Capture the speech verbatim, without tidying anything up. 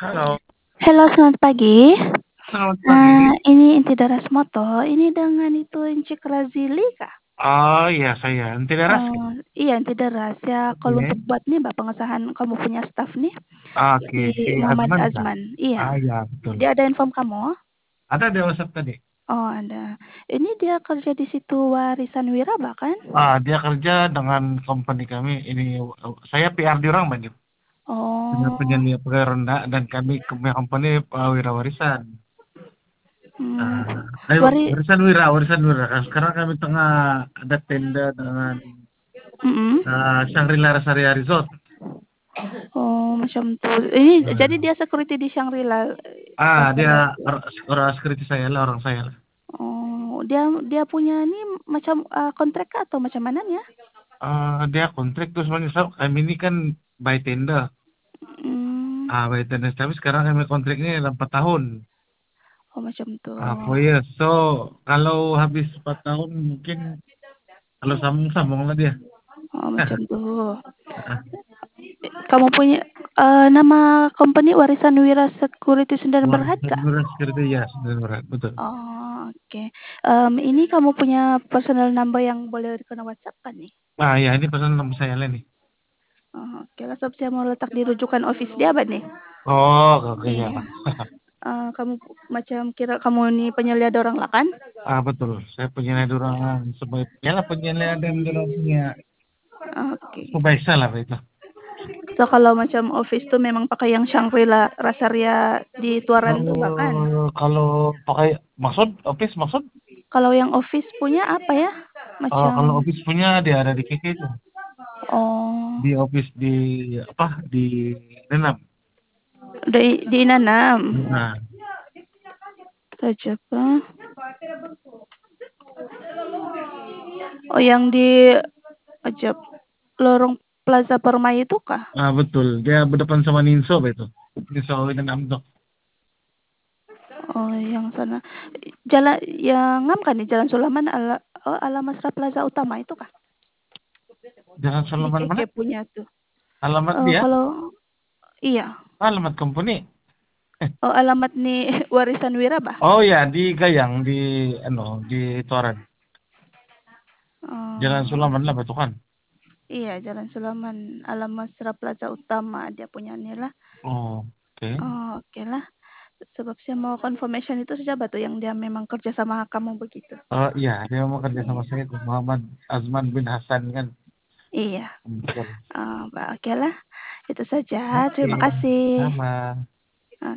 Halo, Halo, selamat pagi. selamat pagi. Nah, ini Inti Daras Moto. Ini dengan itu Encik Razili kah? Oh iya, saya Anti Daras. Oh, iya Inti Daras. Ya, kalau Oke, untuk buat nih Mbak pengesahan kamu punya staff nih oke, si si Muhammad Azman kah? Azman. Iya. Ah ya, betul. Dia ada inform kamu? Ada di WhatsApp tadi. Oh, ada. Ini dia kerja di situ Warisan Wira bahkan? Ah, dia kerja dengan company kami. Ini uh, saya P R di orang banyak. Dengan Oh, penyanyi pegawai rendah dan kami ke company uh, Wira Warisan. hmm, Ah, ayo, Wari, Warisan Wira, Warisan Wira. Nah, sekarang kami tengah ada tenda dengan mm uh, Shangri-La Rasaria Resort. Oh, macam tuh. Ini Nah, jadi dia security di Shangri-La ah, dia Rasaria. or- orang security saya lah, orang saya lah. Oh, dia dia punya nih macam uh, kontrak kah atau macam mana ya? Eh, dia kontrak terus sebenarnya so, kami ini kan by tender. Hmm, Ah, by tender tapi sekarang kami kontraknya empat tahun. oh macam Ah, tuh. four years. So, kalau habis empat tahun mungkin kalau sambung-sambung lah dia. Oh macam tuh. Kamu punya eh, nama company Warisan Wira Security Sundan Wah, Berhad kah? berat sekali ya, sudah berat, betul. Oh, oke. Em, ini kamu punya personal number yang boleh dikena WhatsApp kan nih? Ah, ya ini pesan nomor saya lah nih. Oh, oke lah, sebab saya mau letak di rujukan office dia apa nih? Oh, oke ya. Iya. Eh, kamu macam kira kamu nih penyelia orang lah kan? Ah, betul. Saya punya dorongan sebagai ya lah penyelia dan dorong punya Oke. supervisor lah itu. So kalau macam office tuh memang pakai yang Shangri-La Rasaria di Tuaran tuh bahkan. Oh, kalau pakai maksud office maksud? Kalau yang office punya apa ya? Oh, Macam kalau office punya dia ada di K K itu. oh Di office di apa di Denham. di di Nanam. Nah, Raja apa? Oh yang di Ajab Lorong Plaza Permai itu kah? ah, betul. Dia berdepan sama Ninso apa itu. Ninso Denham tuh. Oh yang sana. Jalan yang ngam kan nih Jalan Sulaman ala oh, ala Masra Plaza Utama itu kah? Jalan Di Soloman mana? K K punya tuh. Alamat Eh, dia? kalau iya. Alamat company. Oh alamat nih Warisan Wira bah. Oh ya, di Gayang di ano di Toran. Jalan Oh, Sulaman lah itu kan. iya, Jalan Sulaman, Alamat Masra Plaza Utama dia punya nih lah. Oh, oke. Oh, oke lah. Sebab saya mau confirmation itu saja batu yang dia memang kerja sama kamu begitu. Oh iya, dia mau kerja sama Iya. saya itu Muhammad Azman bin Hasan kan. Iya. Betul. Oh, oke lah. Itu saja. Oke, Terima kasih. sama.